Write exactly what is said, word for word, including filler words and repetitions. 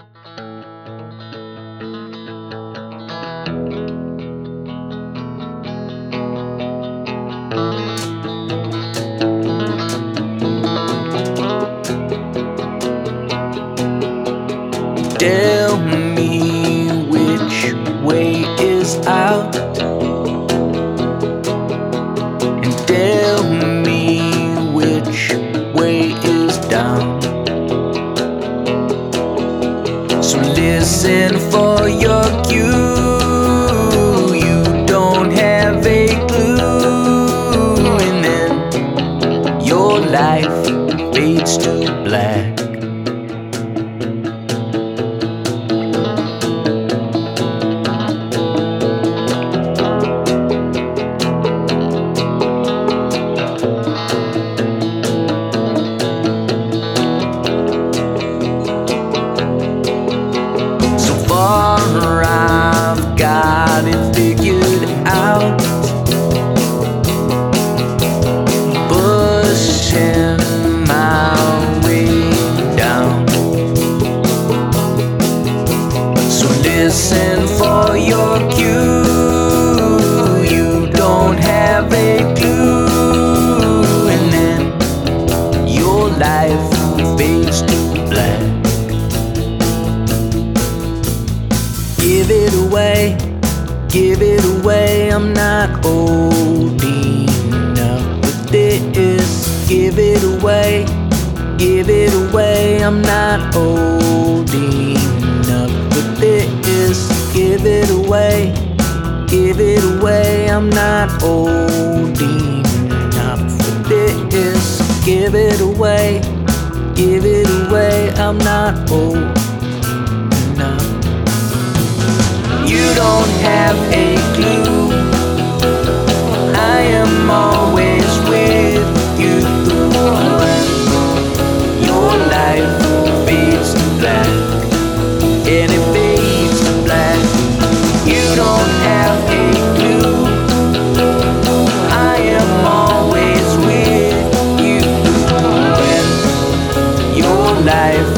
Tell me which way is out, and tell me which way is down. So listen for your cue. You don't have a clue, and then your life fades to black. I've got it figured out, pushing my way down. So listen for your cue. You don't have a clue, and then your life fades to black. Give it away, give it away. I'm not old enough for this. Give it away, give it away. I'm not old enough for this. Give it away, give it away. I'm not old enough for this. Give it away, give it away. I'm not old. You don't have a clue. I am always with you when your life fades to black, and it fades to black. You don't have a clue. I am always with you when your life